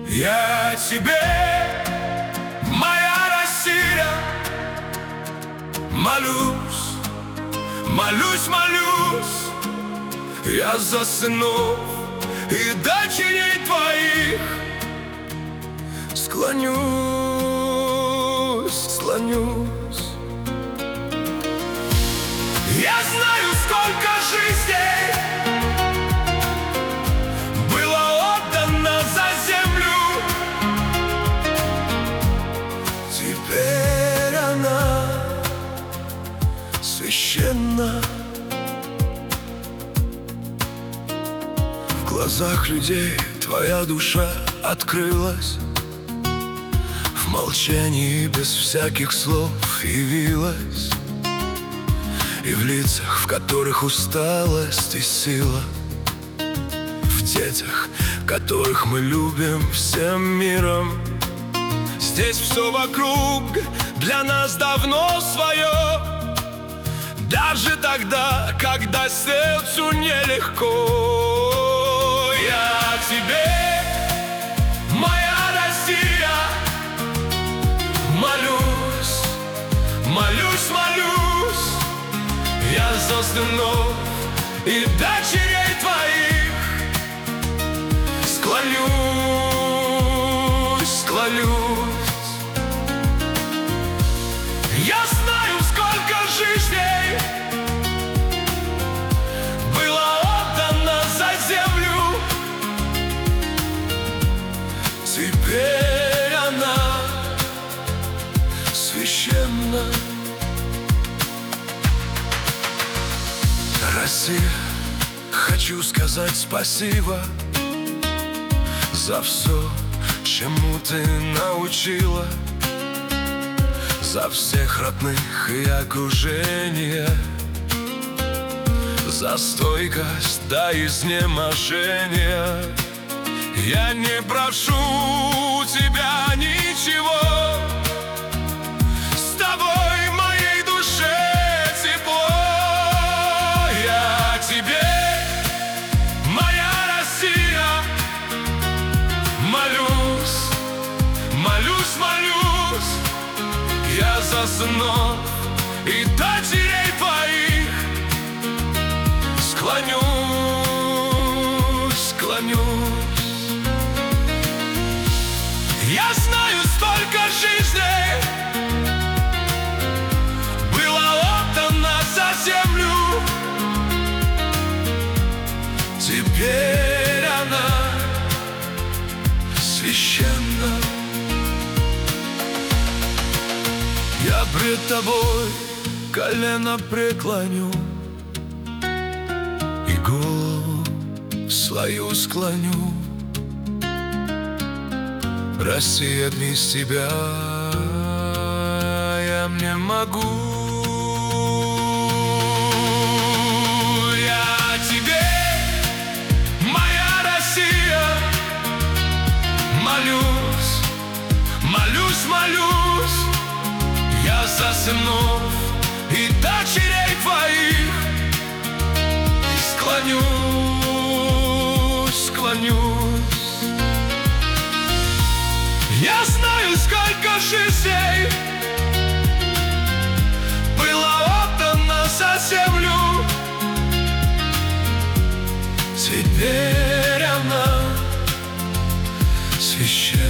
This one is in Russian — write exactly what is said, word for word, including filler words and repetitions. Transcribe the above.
Я тебе, моя Россия, молюсь, молюсь, молюсь я за сынов и дочерей твоих. Склонюсь, склонюсь. Я знаю, сколько жизней было отдано за землю. Теперь она священна. В глазах людей твоя душа открылась, в молчании без всяких слов явилась, и в лицах, в которых усталость и сила, в детях, которых мы любим всем миром. Здесь все вокруг для нас давно свое, даже тогда, когда сердцу нелегко. Я тебе, моя Россия, молюсь, молюсь, молюсь я за сынов и дочерей твоих. Склонюсь, склонюсь. Я знаю, сколько жизней было отдано за землю. Теперь она священна. Россия, хочу сказать спасибо за все, чему ты научила, за всех родных и окружение, за стойкость до изнеможения. Я не прошу тебя ничего, с тобой моей душе тепло. Я тебе, моя Россия, молюсь, молюсь, молюсь я за сынов и дочерей твоих. Склонюсь, склонюсь. Я знаю, столько жизней было отдано за землю. Теперь она священна. Я пред тобой колено преклоню и голову свою склоню. Россия, без тебя я не могу. Я тебе, моя Россия, молюсь, молюсь, молюсь я за сынов и дочерей твоих. Склонюсь, склонюсь. Я знаю, сколько жизней было отдано за землю. Теперь она священна.